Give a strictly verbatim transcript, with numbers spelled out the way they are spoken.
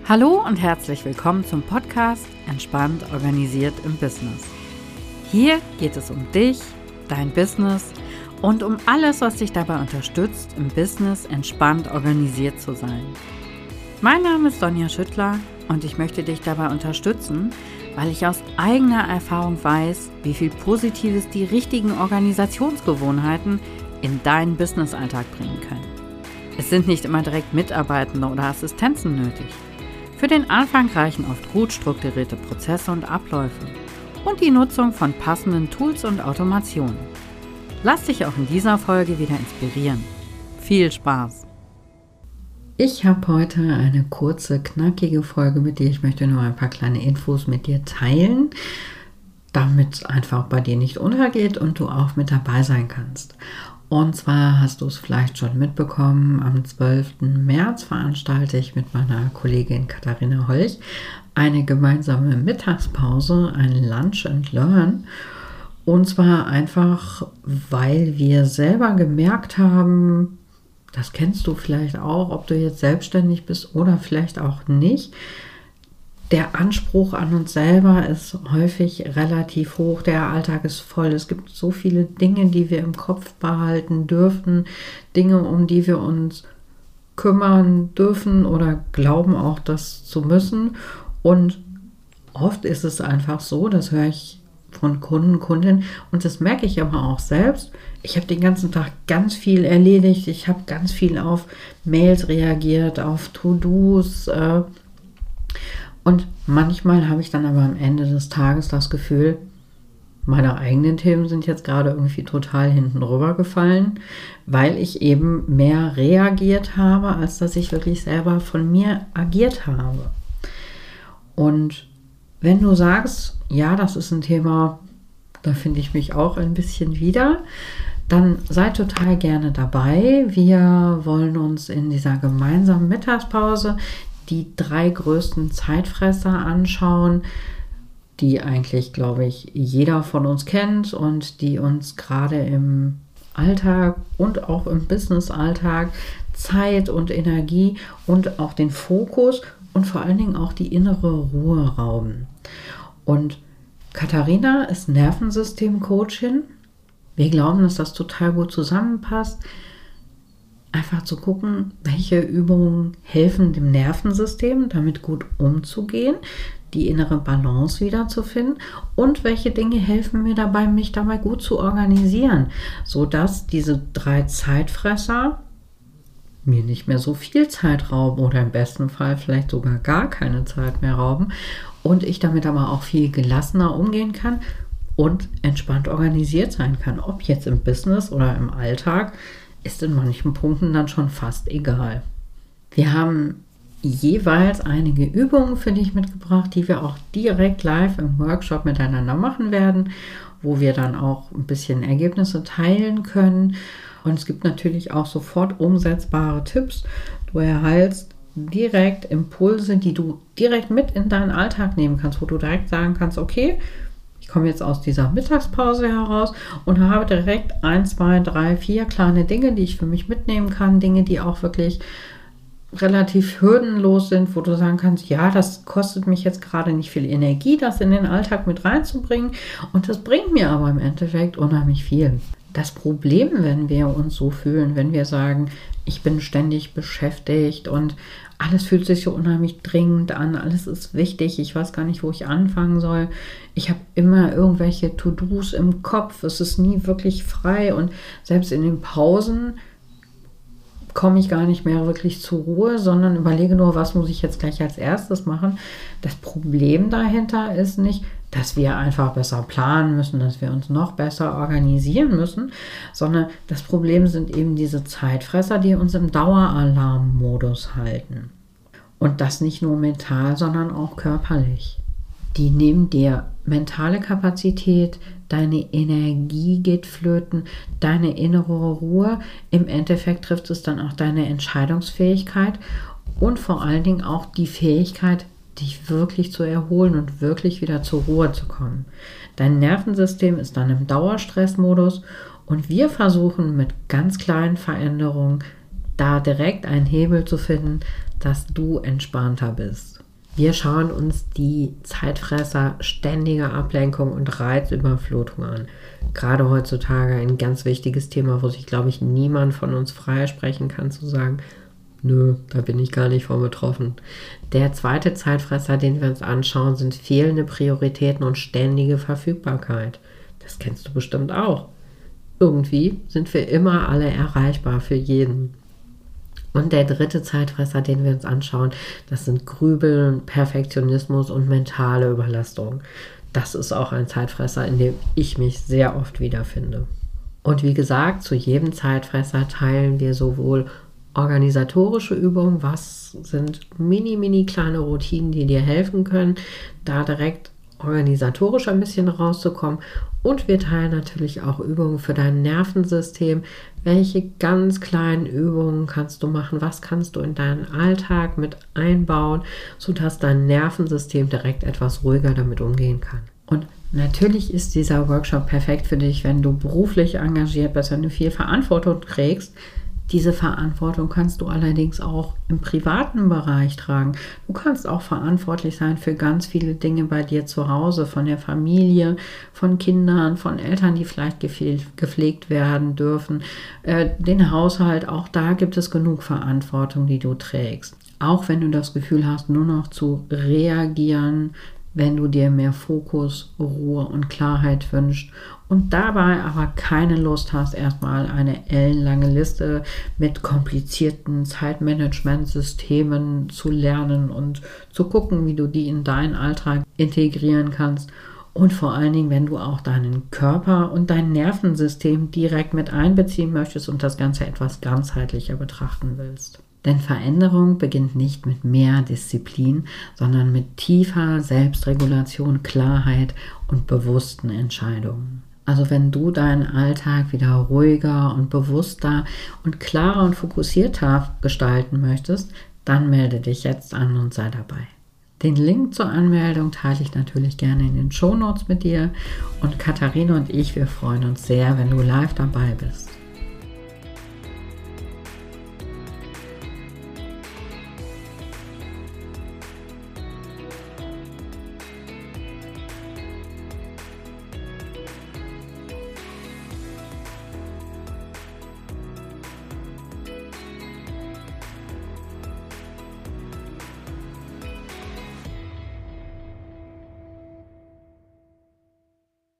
Hallo und herzlich willkommen zum Podcast Entspannt organisiert im Business. Hier geht es um dich, dein Business und um alles, was dich dabei unterstützt, im Business entspannt organisiert zu sein. Mein Name ist Sonja Schüttler und ich möchte dich dabei unterstützen, weil ich aus eigener Erfahrung weiß, wie viel Positives die richtigen Organisationsgewohnheiten in deinen Businessalltag bringen können. Es sind nicht immer direkt Mitarbeitende oder Assistenzen nötig. Für den Anfang reichen oft gut strukturierte Prozesse und Abläufe und die Nutzung von passenden Tools und Automationen. Lass dich auch in dieser Folge wieder inspirieren. Viel Spaß! Ich habe heute eine kurze, knackige Folge mit dir. Ich möchte nur ein paar kleine Infos mit dir teilen, damit es einfach bei dir nicht untergeht und du auch mit dabei sein kannst. Und zwar hast du es vielleicht schon mitbekommen, am zwölften März veranstalte ich mit meiner Kollegin Katharina Holch eine gemeinsame Mittagspause, ein Lunch and Learn. Und zwar einfach, weil wir selber gemerkt haben, das kennst du vielleicht auch, ob du jetzt selbstständig bist oder vielleicht auch nicht. Der Anspruch an uns selber ist häufig relativ hoch. Der Alltag ist voll. Es gibt so viele Dinge, die wir im Kopf behalten dürfen, Dinge, um die wir uns kümmern dürfen oder glauben auch, das zu müssen. Und oft ist es einfach so, das höre ich von Kunden, Kundinnen und das merke ich aber auch selbst. Ich habe den ganzen Tag ganz viel erledigt. Ich habe ganz viel auf Mails reagiert, auf To-Dos. Äh, und manchmal habe ich dann aber am Ende des Tages das Gefühl, meine eigenen Themen sind jetzt gerade irgendwie total hinten rüber gefallen, weil ich eben mehr reagiert habe, als dass ich wirklich selber von mir agiert habe. Und wenn du sagst, ja, das ist ein Thema, da finde ich mich auch ein bisschen wieder, dann sei total gerne dabei. Wir wollen uns in dieser gemeinsamen Mittagspause die drei größten Zeitfresser anschauen, die eigentlich, glaube ich, jeder von uns kennt und die uns gerade im Alltag und auch im Business-Alltag Zeit und Energie und auch den Fokus und vor allen Dingen auch die innere Ruhe rauben. Und Katharina ist Nervensystem-Coachin. Wir glauben, dass das total gut zusammenpasst. Einfach zu gucken, welche Übungen helfen dem Nervensystem, damit gut umzugehen, die innere Balance wiederzufinden und welche Dinge helfen mir dabei, mich dabei gut zu organisieren, sodass diese drei Zeitfresser mir nicht mehr so viel Zeit rauben oder im besten Fall vielleicht sogar gar keine Zeit mehr rauben und ich damit aber auch viel gelassener umgehen kann und entspannt organisiert sein kann, ob jetzt im Business oder im Alltag, ist in manchen Punkten dann schon fast egal. Wir haben jeweils einige Übungen für dich mitgebracht, die wir auch direkt live im Workshop miteinander machen werden, wo wir dann auch ein bisschen Ergebnisse teilen können. Und es gibt natürlich auch sofort umsetzbare Tipps. Du erhältst direkt Impulse, die du direkt mit in deinen Alltag nehmen kannst, wo du direkt sagen kannst, okay, ich komme jetzt aus dieser Mittagspause heraus und habe direkt ein, zwei, drei, vier kleine Dinge, die ich für mich mitnehmen kann. Dinge, die auch wirklich relativ hürdenlos sind, wo du sagen kannst, ja, das kostet mich jetzt gerade nicht viel Energie, das in den Alltag mit reinzubringen. Und das bringt mir aber im Endeffekt unheimlich viel. Das Problem, wenn wir uns so fühlen, wenn wir sagen, ich bin ständig beschäftigt und alles fühlt sich so unheimlich dringend an, alles ist wichtig, ich weiß gar nicht, wo ich anfangen soll. Ich habe immer irgendwelche To-Dos im Kopf, es ist nie wirklich frei und selbst in den Pausen komme ich gar nicht mehr wirklich zur Ruhe, sondern überlege nur, was muss ich jetzt gleich als erstes machen. Das Problem dahinter ist nicht, dass wir einfach besser planen müssen, dass wir uns noch besser organisieren müssen, sondern das Problem sind eben diese Zeitfresser, die uns im Daueralarmmodus halten. Und das nicht nur mental, sondern auch körperlich. Die nehmen dir mentale Kapazität, deine Energie geht flöten, deine innere Ruhe. Im Endeffekt trifft es dann auch deine Entscheidungsfähigkeit und vor allen Dingen auch die Fähigkeit, dich wirklich zu erholen und wirklich wieder zur Ruhe zu kommen. Dein Nervensystem ist dann im Dauerstressmodus und wir versuchen mit ganz kleinen Veränderungen da direkt einen Hebel zu finden, dass du entspannter bist. Wir schauen uns die Zeitfresser ständiger Ablenkung und Reizüberflutung an. Gerade heutzutage ein ganz wichtiges Thema, wo sich, glaube ich, niemand von uns freisprechen kann, zu sagen, nö, da bin ich gar nicht von betroffen. Der zweite Zeitfresser, den wir uns anschauen, sind fehlende Prioritäten und ständige Verfügbarkeit. Das kennst du bestimmt auch. Irgendwie sind wir immer alle erreichbar für jeden. Und der dritte Zeitfresser, den wir uns anschauen, das sind Grübeln, Perfektionismus und mentale Überlastung. Das ist auch ein Zeitfresser, in dem ich mich sehr oft wiederfinde. Und wie gesagt, zu jedem Zeitfresser teilen wir sowohl organisatorische Übungen, was sind mini, mini kleine Routinen, die dir helfen können, da direkt organisatorisch ein bisschen rauszukommen. Und wir teilen natürlich auch Übungen für dein Nervensystem. Welche ganz kleinen Übungen kannst du machen? Was kannst du in deinen Alltag mit einbauen, sodass dein Nervensystem direkt etwas ruhiger damit umgehen kann? Und natürlich ist dieser Workshop perfekt für dich, wenn du beruflich engagiert bist, wenn du viel Verantwortung trägst. Diese Verantwortung kannst du allerdings auch im privaten Bereich tragen. Du kannst auch verantwortlich sein für ganz viele Dinge bei dir zu Hause, von der Familie, von Kindern, von Eltern, die vielleicht gepflegt werden dürfen, äh, den Haushalt. Auch da gibt es genug Verantwortung, die du trägst. Auch wenn du das Gefühl hast, nur noch zu reagieren, wenn du dir mehr Fokus, Ruhe und Klarheit wünschst und dabei aber keine Lust hast, erstmal eine ellenlange Liste mit komplizierten Zeitmanagementsystemen zu lernen und zu gucken, wie du die in deinen Alltag integrieren kannst. Und vor allen Dingen, wenn du auch deinen Körper und dein Nervensystem direkt mit einbeziehen möchtest und das Ganze etwas ganzheitlicher betrachten willst. Denn Veränderung beginnt nicht mit mehr Disziplin, sondern mit tiefer Selbstregulation, Klarheit und bewussten Entscheidungen. Also wenn du deinen Alltag wieder ruhiger und bewusster und klarer und fokussierter gestalten möchtest, dann melde dich jetzt an und sei dabei. Den Link zur Anmeldung teile ich natürlich gerne in den Shownotes mit dir und Katharina und ich, wir freuen uns sehr, wenn du live dabei bist.